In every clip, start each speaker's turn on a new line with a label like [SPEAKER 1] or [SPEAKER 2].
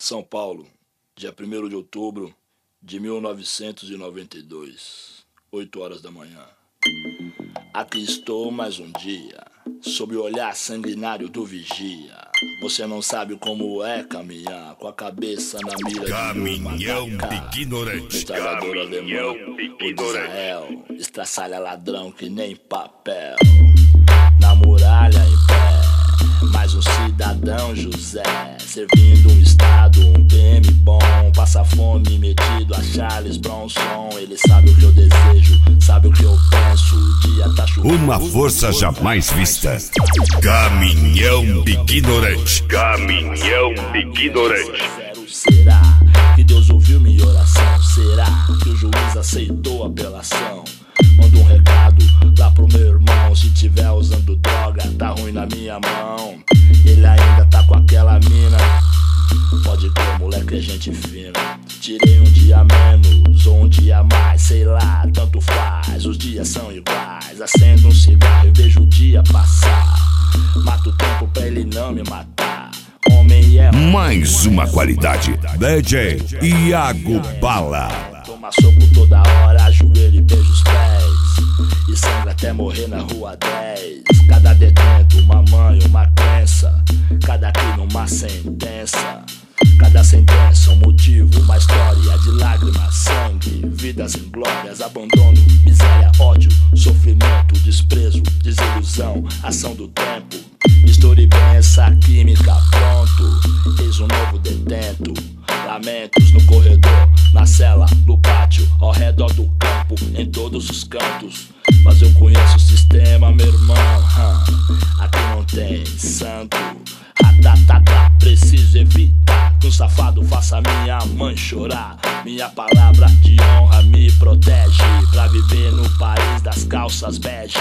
[SPEAKER 1] São Paulo, dia 1º de outubro de 1992, 8 horas da manhã. Aqui estou mais um dia, sob o olhar sanguinário do vigia. Você não sabe como é caminhar com a cabeça na mira
[SPEAKER 2] Caminhão
[SPEAKER 1] de uma
[SPEAKER 2] ignorante.
[SPEAKER 1] Estragador alemão, o de Israel, estraçalha ladrão que nem papel. Na muralha em pé, mais um cidadão José, servindo um estado, um PM bom, passa fome metido a Charles Bronson. Ele sabe o que eu desejo, sabe o que eu penso. O dia tá chovendo,
[SPEAKER 2] Uma força jamais vista. Caminhão ignorante. Caminhão ignorante.
[SPEAKER 1] Será que Deus ouviu minha oração? Será que o juiz aceitou a apelação? Manda um recado lá pro meu irmão. Se tiver usando droga, tá ruim na minha mão. Ele ainda tá com aquela mina. Pode crer, moleque, é gente fina. Tirei um dia menos ou um dia mais, sei lá, tanto faz. Os dias são iguais. Acendo um cigarro e vejo o dia passar. Mato o tempo pra ele não me matar. Homem é homem,
[SPEAKER 2] Mais uma qualidade. DJ Iago Bala.
[SPEAKER 1] Toma soco toda hora, ajoelho e beijo os pés. E sangra até morrer na rua 10. Cada detento, uma mãe, uma crença. Cada crime, uma sentença. Cada sentença, um motivo, uma história de lágrimas, sangue, vidas inglórias, abandono, miséria, ódio, sofrimento, desprezo, desilusão, ação do tempo. Misture bem essa química, pronto, eis um novo detento. Lamentos no corredor, na cela, no pátio, ao redor do campo, em todos os cantos. Mas eu conheço o sistema, meu irmão, aqui não tem santo. Ratatata, preciso evitar que um safado faça minha mãe chorar. Minha palavra de honra me protege pra viver no país das calças bege.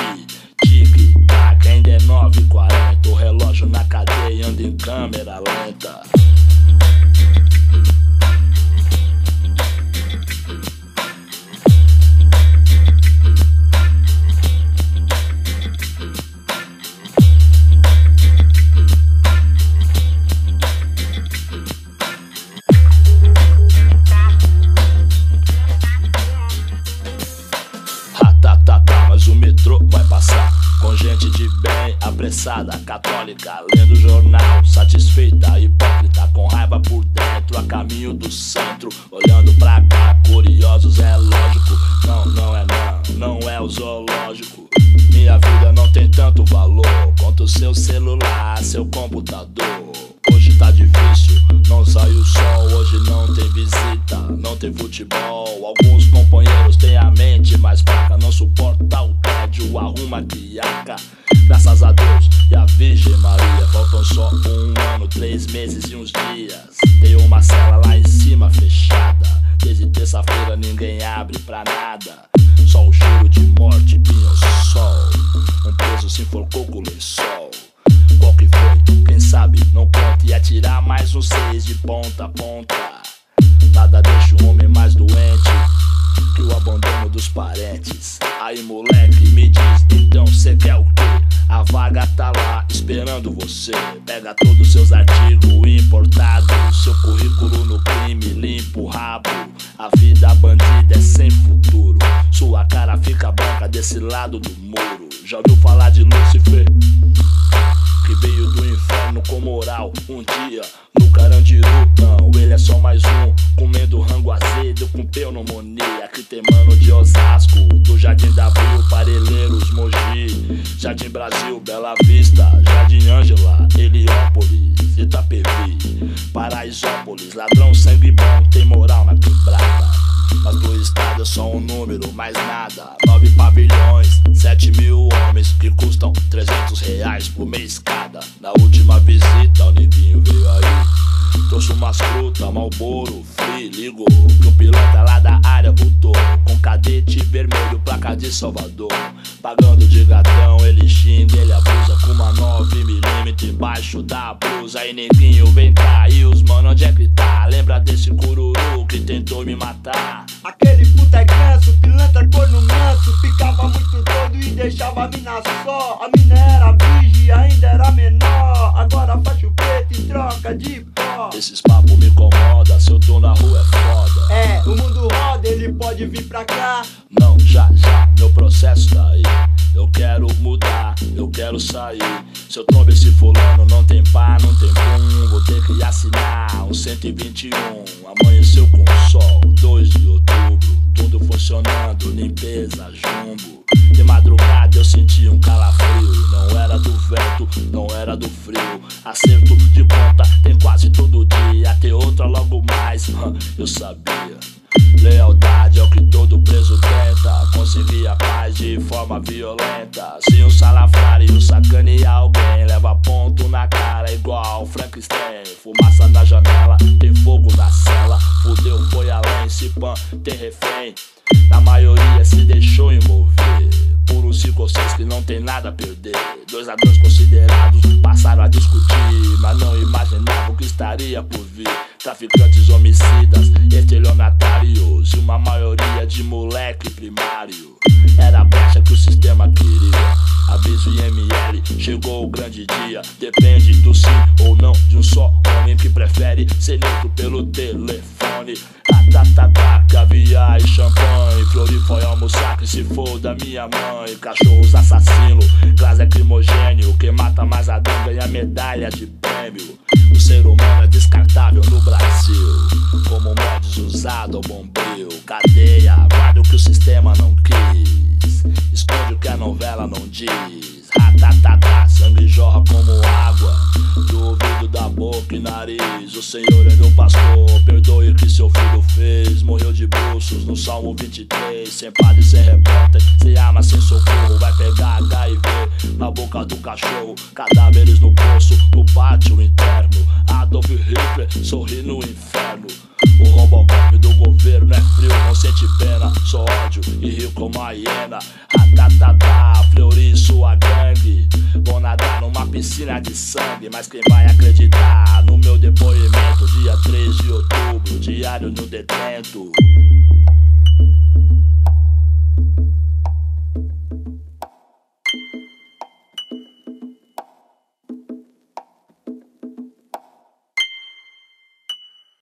[SPEAKER 1] Tic-tac, ainda é 9h40. O relógio na cadeia anda em câmera lenta. Mas o metrô vai passar com gente de bem, apressada, católica, lendo jornal, satisfeita, hipócrita, com raiva por dentro, a caminho do centro, olhando pra cá, curiosos, é lógico. Não é o zoológico. Minha vida não tem tanto valor quanto seu celular, seu computador. Hoje tá difícil, não sai o sol. Hoje não tem visita, não tem futebol. Alguns companheiros têm a mente mais fraca, não suporta o tédio, arruma criaca. Graças a Deus e a Virgem Maria, faltam só 1 ano, 3 meses e uns dias. Tem uma cela lá em cima fechada. Desde terça-feira ninguém abre pra nada. Só o cheiro de morte, pinho sol. Um preso se enforcou com o lençol. Qual que foi? Quem sabe? Não conta. E atirar mais um 6 de ponta a ponta. Nada deixa o homem mais doente que o abandono dos parentes. Aí moleque, me diz, então cê quer o quê? A vaga tá lá esperando você. Pega todos os seus artigos importados, seu currículo no crime, limpa o rabo. A vida bandida é sem futuro. Sua cara fica branca desse lado do muro. Já ouviu falar de Lúcifer? Que veio do inferno com moral um dia no Carandiru. Não, ele é só mais um, comendo rango azedo com pneumonia. Aqui tem mano de Osasco, do Jardim da Abril, Parelheiros, Mogi, Jardim Brasil, Bela Vista, Jardim Ângela, Heliópolis, Itapevi, Paraisópolis. Ladrão sangue bom, tem moral na quebrada. Mas do estado é só um número, mais nada. 9 pavilhões, 7 mil homens que custam R$300 por mês cada. Na última visita o neguinho veio aí, trouxe umas frutas, Marlboro, Free, ligou que o piloto lá da área voltou com cadete vermelho, placa de Salvador. Pagando de gatão, ele xinga, ele abusa com uma 9mm embaixo da blusa. Aí neguinho vem cá, e os mano onde é que tá? Lembra desse cururu que tentou me matar?
[SPEAKER 3] Aquele puta é ganso, pilantra corno manso. Ficava muito doido e deixava a mina só. A mina era virgem, ainda era menor. Agora faz chupeta e troca de pó.
[SPEAKER 1] Esses papos me incomodam. incomoda, se eu tô na rua é foda.
[SPEAKER 3] É, o mundo roda, ele pode vir pra cá.
[SPEAKER 1] Não, já, meu processo tá aí. Eu quero mudar, eu quero sair. Se eu trombo esse fulano, não tem pá, não tem pum. Vou ter que assinar um 121. Amanheceu com sol, 2 de outubro. Tudo funcionando, limpeza, jumbo. De madrugada eu senti um calafrio. Não era do vento, não era do frio. Acerto de conta tem quase todo dia. Ter outra logo mais, eu sabia. Lealdade é o que todo preso tenta. Conseguir a paz de forma violenta. Se um salafrário sacaneia alguém, leva ponto na cara igual Frankenstein. Fumaça na janela, tem fogo na cela. Fudeu, foi além, se pan, tem refém. Na maioria se deixou envolver por uns 5 ou 6 que não tem nada a perder. 2 ladrões considerados passaram a discutir, mas não imaginavam o que estaria por vir. Traficantes, homicidas, estelionatários e uma maioria de moleque primário. Era a brecha que o sistema queria. Aviso IML, chegou o grande dia. Depende do sim ou não de um só homem que prefere ser neutro pelo telefone. Caviar e champanhe. Flori foi almoçar que se for da minha mãe. Cachorros assassinos, gás lacrimogênio. Quem mata mais a dama ganha medalha de prêmio. O ser humano é descartável no Brasil, como mods usado ao bombril. Cadeia, guarda o que o sistema não quis, esconde o que a novela não diz. Ratatatá, sangue jorra como água do ouvido, da boca e nariz. O Senhor é meu pastor, perdoe o que seu filho fez. Morreu de bruços no Salmo 23. Sem padre, sem repórter, sem arma, sem socorro. Vai pegar HIV na boca do cachorro. Cadáveres no poço, no pátio interno. Adolf Hitler sorri no inferno. O Robocop do governo é frio, não sente pena. Só ódio e rio como a hiena. Ratatatá, Fleury, sua gangue. Vou nadar numa piscina de sangue. Mas quem vai acreditar no meu depoimento? Dia 3 de outubro, diário no detento.